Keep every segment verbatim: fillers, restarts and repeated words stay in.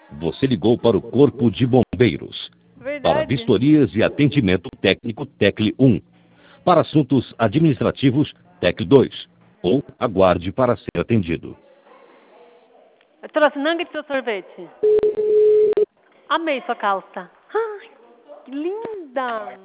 Você ligou para o Corpo de Bombeiros. Verdade. Para vistorias e atendimento técnico, tecle um. Para assuntos administrativos, tecle dois. Ou aguarde para ser atendido. Eu trouxe nugget e seu sorvete. Amei sua calça. Ai, que linda.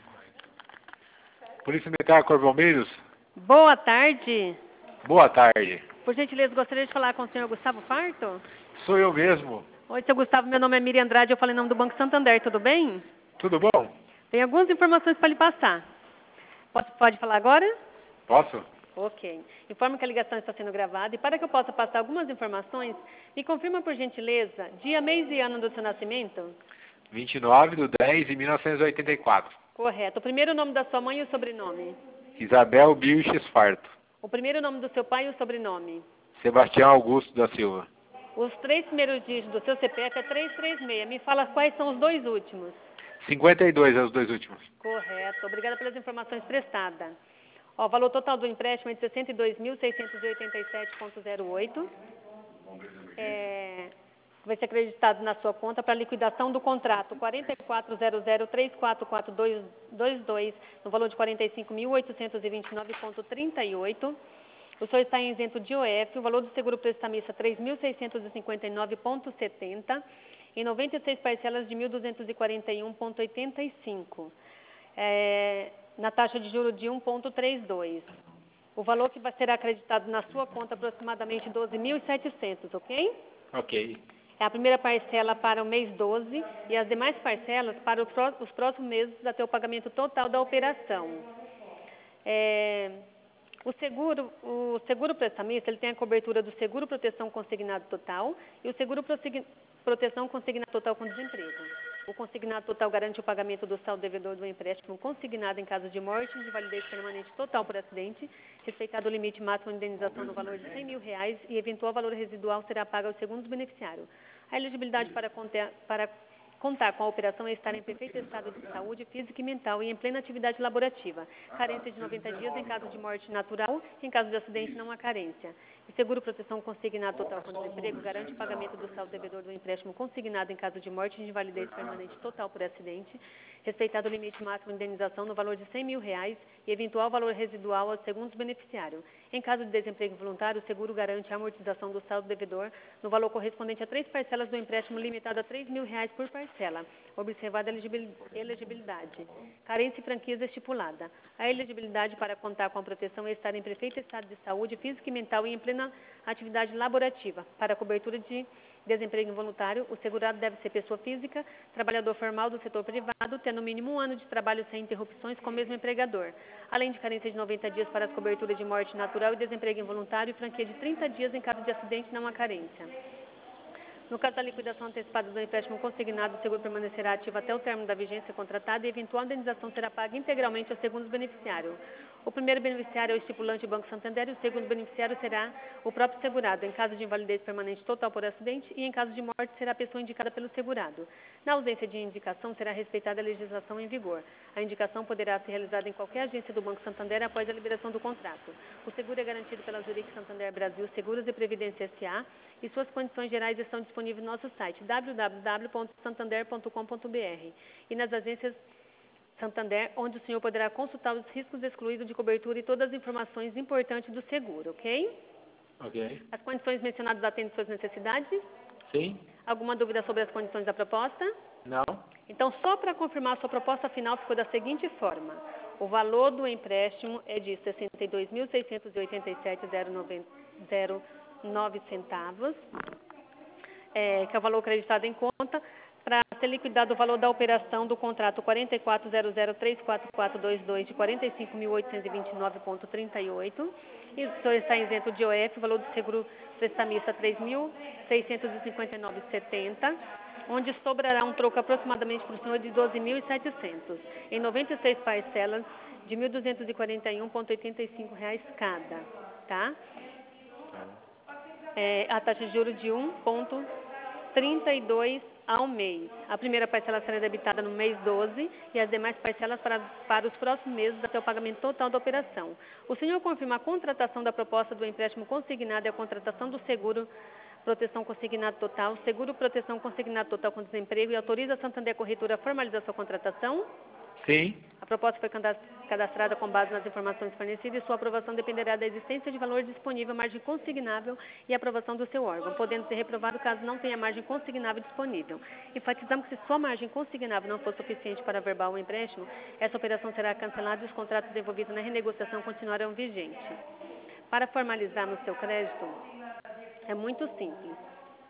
Polícia Militar, Corpo de Bombeiros? Boa tarde. Boa tarde. Por gentileza, gostaria de falar com o senhor Gustavo Farto? Sou eu mesmo. Oi, seu Gustavo, meu nome é Miriam Andrade, eu falei em nome do Banco Santander, tudo bem? Tudo bom? Tem algumas informações para lhe passar. Pode, pode falar agora? Posso? Ok. Informo que a ligação está sendo gravada e para que eu possa passar algumas informações, me confirma por gentileza dia, mês e ano do seu nascimento? vinte e nove de dez de mil novecentos e oitenta e quatro. Correto. O primeiro nome da sua mãe e o sobrenome? Isabel Birches Farto. O primeiro nome do seu pai e o sobrenome? Sebastião Augusto da Silva. Os três primeiros dígitos do seu C P F é trezentos e trinta e seis. Me fala quais são os dois últimos. cinquenta e dois é os dois últimos. Correto. Obrigada pelas informações prestadas. Ó, o valor total do empréstimo é de sessenta e dois mil, seiscentos e oitenta e sete vírgula zero oito. É, vai ser acreditado na sua conta para liquidação do contrato quatro quatro zero zero, três quatro quatro dois dois, no valor de quarenta e cinco mil, oitocentos e vinte e nove vírgula trinta e oito. O senhor está isento de O F, o valor do seguro prestamista três mil seiscentos e cinquenta e nove vírgula setenta, em noventa e seis parcelas de mil duzentos e quarenta e um vírgula oitenta e cinco, é, na taxa de juros de um vírgula trinta e dois. O valor que vai ser acreditado na sua conta aproximadamente doze mil e setecentos, ok? Ok. É a primeira parcela para o mês doze e as demais parcelas para os pró- os próximos meses até o pagamento total da operação. É, o seguro, o seguro prestamista, ele tem a cobertura do seguro proteção consignado total e o seguro prosegui- proteção consignado total com desemprego. O consignado total garante o pagamento do saldo devedor do empréstimo consignado em caso de morte, invalidez permanente total por acidente, respeitado o limite máximo de indenização no valor de cem mil reais e eventual valor residual será pago ao segundo beneficiário. A elegibilidade para, conter, para contar com a operação é estar em perfeito estado de saúde física e mental e em plena atividade laborativa. Carência de noventa dias em caso de morte natural, em caso de acidente não há carência. O seguro proteção consignado total com desemprego garante o pagamento do saldo devedor do empréstimo consignado em caso de morte e invalidez permanente total por acidente, respeitado o limite máximo de indenização no valor de cem mil reais e eventual valor residual ao segundo beneficiário. Em caso de desemprego voluntário, o seguro garante a amortização do saldo devedor no valor correspondente a três parcelas do empréstimo limitado a três mil reais por parcela, observada a elegibil- elegibilidade. Carência e franqueza estipulada. A elegibilidade para contar com a proteção é estar em perfeito estado de saúde física e mental e em plena atividade laborativa. Para a cobertura de desemprego involuntário, o segurado deve ser pessoa física, trabalhador formal do setor privado, tendo no mínimo um ano de trabalho sem interrupções com o mesmo empregador, além de carência de noventa dias para as coberturas de morte natural e desemprego involuntário e franquia de trinta dias em caso de acidente não há carência. No caso da liquidação antecipada do empréstimo consignado, o seguro permanecerá ativo até o término da vigência contratada e eventual indenização será paga integralmente ao segundo beneficiário. O primeiro beneficiário é o estipulante do Banco Santander e o segundo beneficiário será o próprio segurado, em caso de invalidez permanente total por acidente e em caso de morte será a pessoa indicada pelo segurado. Na ausência de indicação, será respeitada a legislação em vigor. A indicação poderá ser realizada em qualquer agência do Banco Santander após a liberação do contrato. O seguro é garantido pela Zurich Santander Brasil Seguros e Previdência S A e suas condições gerais estão disponíveis no nosso site w w w ponto santander ponto com ponto b r e nas agências Santander, onde o senhor poderá consultar os riscos excluídos de cobertura e todas as informações importantes do seguro, ok? Ok. As condições mencionadas atendem suas necessidades? Sim? Alguma dúvida sobre as condições da proposta? Não? Então, só para confirmar, sua proposta final ficou da seguinte forma. O valor do empréstimo é de sessenta e dois mil, seiscentos e oitenta e sete vírgula zero nove centavos, é, que é o valor acreditado em conta, para ser liquidado o valor da operação do contrato quatro quatro zero zero, três quatro quatro dois dois de quarenta e cinco mil, oitocentos e vinte e nove vírgula trinta e oito. E o senhor está isento de O F, o valor do seguro prestamista três mil, seiscentos e cinquenta e nove vírgula setenta, onde sobrará um troco aproximadamente para o senhor de doze mil e setecentos, em noventa e seis parcelas de mil duzentos e quarenta e um vírgula oitenta e cinco reais cada, tá? É, a taxa de juros de um vírgula trinta e dois ao mês. A primeira parcela será debitada no mês doze e as demais parcelas para, para os próximos meses até o pagamento total da operação. O senhor confirma a contratação da proposta do empréstimo consignado e a contratação do seguro proteção consignado total, seguro proteção consignado total com desemprego e autoriza a Santander Corretora a formalizar sua contratação? Sim. A proposta foi cadastrada com base nas informações fornecidas e sua aprovação dependerá da existência de valor disponível, margem consignável e aprovação do seu órgão, podendo ser reprovado caso não tenha margem consignável disponível. Enfatizamos que se sua margem consignável não for suficiente para averbar o empréstimo, essa operação será cancelada e os contratos envolvidos na renegociação continuarão vigentes. Para formalizar no seu crédito, é muito simples.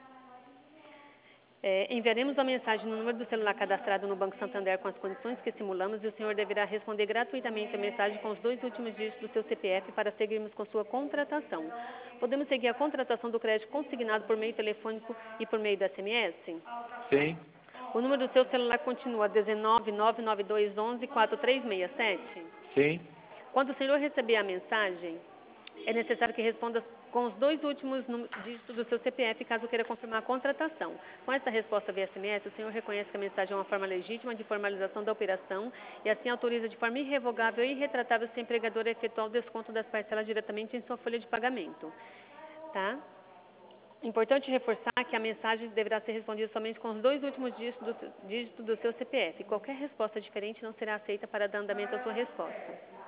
É, enviaremos uma mensagem no número do celular cadastrado no Banco Santander com as condições que simulamos e o senhor deverá responder gratuitamente a mensagem com os dois últimos dígitos do seu C P F para seguirmos com sua contratação. Podemos seguir a contratação do crédito consignado por meio telefônico e por meio do S M S? Sim. O número do seu celular continua dezenove, nove nove dois, onze, quatro três seis sete? Sim. Quando o senhor receber a mensagem, é necessário que responda com os dois últimos dígitos do seu C P F, caso queira confirmar a contratação. Com essa resposta via S M S, o senhor reconhece que a mensagem é uma forma legítima de formalização da operação e assim autoriza de forma irrevogável e irretratável seu empregador a efetuar o desconto das parcelas diretamente em sua folha de pagamento. Tá? Importante reforçar que a mensagem deverá ser respondida somente com os dois últimos dígitos do, dígitos do seu C P F. Qualquer resposta diferente não será aceita para dar andamento à sua resposta.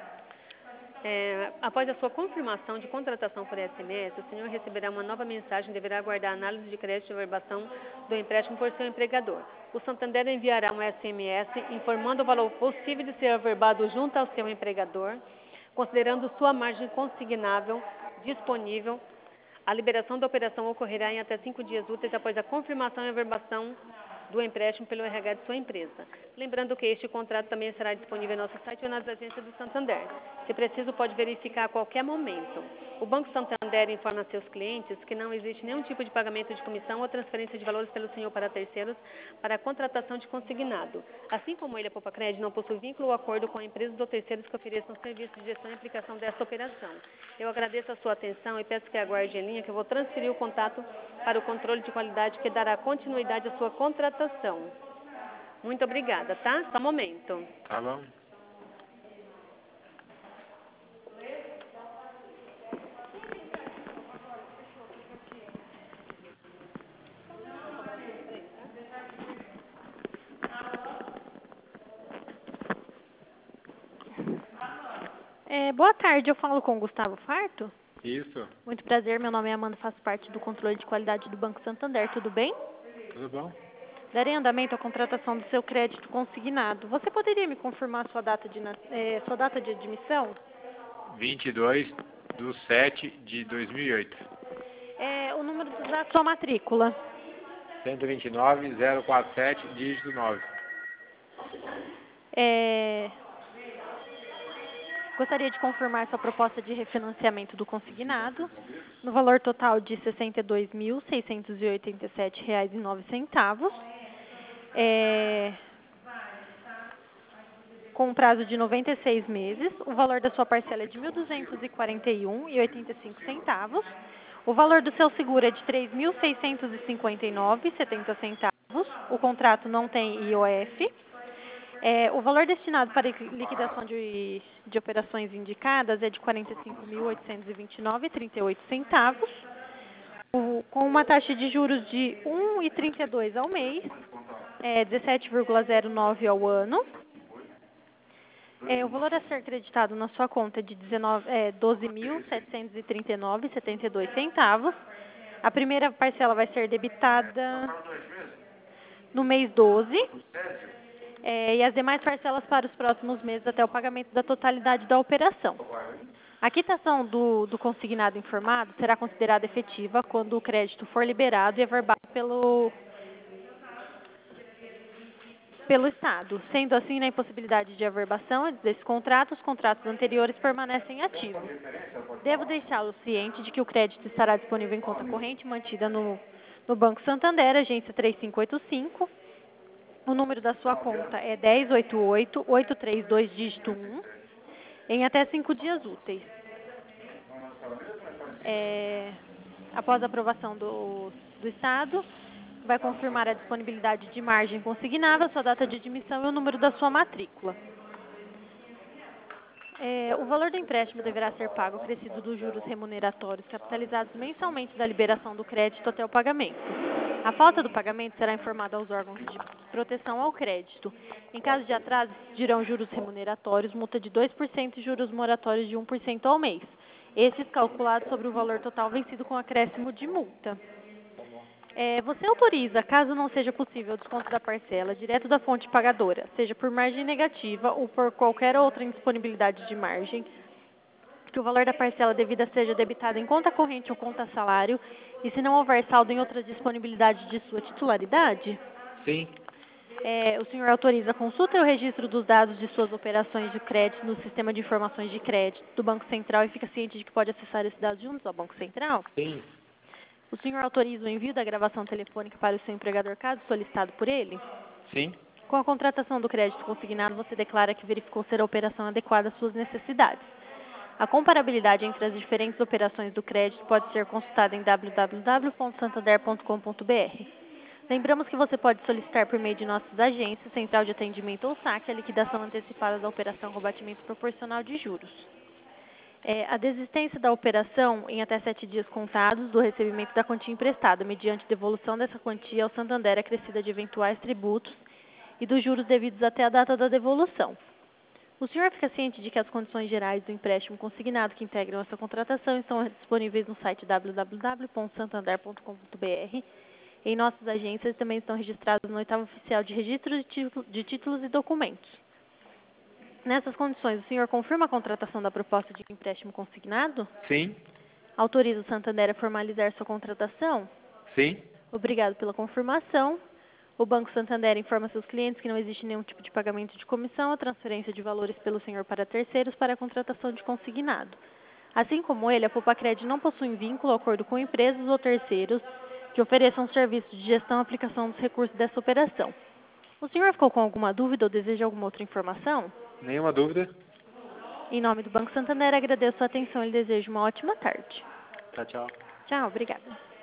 É, após a sua confirmação de contratação por S M S, o senhor receberá uma nova mensagem e deverá aguardar a análise de crédito e averbação do empréstimo por seu empregador. O Santander enviará um S M S informando o valor possível de ser averbado junto ao seu empregador, considerando sua margem consignável disponível. A liberação da operação ocorrerá em até cinco dias úteis após a confirmação e averbação do empréstimo pelo R H de sua empresa. Lembrando que este contrato também estará disponível em nosso site ou nas agências do Santander. Se preciso, pode verificar a qualquer momento. O Banco Santander informa seus clientes que não existe nenhum tipo de pagamento de comissão ou transferência de valores pelo senhor para terceiros para a contratação de consignado. Assim como ele, a Poupa Crédito, não possui vínculo ou acordo com empresas ou terceiros que ofereçam serviço de gestão e aplicação dessa operação. Eu agradeço a sua atenção e peço que aguarde em linha que eu vou transferir o contato para o controle de qualidade que dará continuidade à sua contratação. Muito obrigada, tá? Só um momento. Tá bom. É, boa tarde, eu falo com o Gustavo Farto. Isso. Muito prazer, meu nome é Amanda, faço parte do controle de qualidade do Banco Santander, tudo bem? Tudo bom? Darei andamento à contratação do seu crédito consignado. Você poderia me confirmar sua data de, é, sua data de admissão? vinte e dois de sete de dois mil e oito. É, o número da sua matrícula? cento e vinte e nove, zero quatro sete, dígito nove. É... Gostaria de confirmar sua proposta de refinanciamento do consignado, no valor total de sessenta e dois mil, seiscentos e oitenta e sete reais e nove centavos, é, com um prazo de noventa e seis meses. O valor da sua parcela é de mil duzentos e quarenta e um reais e oitenta e cinco centavos. O valor do seu seguro é de três mil seiscentos e cinquenta e nove reais e setenta centavos. O contrato não tem I O F. É, o valor destinado para liquidação de, de operações indicadas é de quarenta e cinco mil, oitocentos e vinte e nove reais e trinta e oito centavos, o, com uma taxa de juros de um vírgula trinta e dois ao mês, é, dezessete vírgula zero nove ao ano. É, o valor a ser creditado na sua conta é de é, doze mil, setecentos e trinta e nove reais e setenta e dois centavos. A primeira parcela vai ser debitada no mês doze. É, e as demais parcelas para os próximos meses até o pagamento da totalidade da operação. A quitação do, do consignado informado será considerada efetiva quando o crédito for liberado e averbado pelo, pelo Estado. Sendo assim, na impossibilidade de averbação desse contrato, os contratos anteriores permanecem ativos. Devo deixá-lo ciente de que o crédito estará disponível em conta corrente mantida no, no Banco Santander, agência três cinco oito cinco. O número da sua conta é dez oito oito, oito três dois, dígito um, em até cinco dias úteis. É, após a aprovação do, do Estado, vai confirmar a disponibilidade de margem consignável, sua data de admissão e o número da sua matrícula. É, o valor do empréstimo deverá ser pago acrescido dos juros remuneratórios capitalizados mensalmente da liberação do crédito até o pagamento. A falta do pagamento será informada aos órgãos de proteção ao crédito. Em caso de atraso, dirão juros remuneratórios, multa de dois por cento e juros moratórios de um por cento ao mês. Estes calculados sobre o valor total vencido com acréscimo de multa. É, você autoriza, caso não seja possível o desconto da parcela, direto da fonte pagadora, seja por margem negativa ou por qualquer outra indisponibilidade de margem, que o valor da parcela devida seja debitado em conta corrente ou conta salário, e se não houver saldo em outra disponibilidade de sua titularidade? Sim. É, o senhor autoriza a consulta e o registro dos dados de suas operações de crédito no sistema de informações de crédito do Banco Central e fica ciente de que pode acessar esses dados juntos ao Banco Central? Sim. O senhor autoriza o envio da gravação telefônica para o seu empregador, caso solicitado por ele? Sim. Com a contratação do crédito consignado, você declara que verificou ser a operação adequada às suas necessidades. A comparabilidade entre as diferentes operações do crédito pode ser consultada em w w w ponto santander ponto com ponto b r. Lembramos que você pode solicitar por meio de nossas agências, central de atendimento ou saque, a liquidação antecipada da operação com batimento proporcional de juros. É, a desistência da operação em até sete dias contados do recebimento da quantia emprestada, mediante devolução dessa quantia ao Santander acrescida de eventuais tributos e dos juros devidos até a data da devolução. O senhor fica ciente de que as condições gerais do empréstimo consignado que integram essa contratação estão disponíveis no site w w w ponto santander ponto com ponto b r. Em nossas agências também estão registrados no oitavo oficial de registro de, título, de títulos e documentos. Nessas condições, o senhor confirma a contratação da proposta de empréstimo consignado? Sim. Autoriza o Santander a formalizar sua contratação? Sim. Obrigado pela confirmação. O Banco Santander informa seus clientes que não existe nenhum tipo de pagamento de comissão ou transferência de valores pelo senhor para terceiros para a contratação de consignado. Assim como ele, a Poupa-Cred não possui vínculo ou acordo com empresas ou terceiros que ofereçam serviços de gestão e aplicação dos recursos dessa operação. O senhor ficou com alguma dúvida ou deseja alguma outra informação? Nenhuma dúvida. Em nome do Banco Santander, agradeço a atenção e desejo uma ótima tarde. Tchau, tchau. Tchau, obrigada.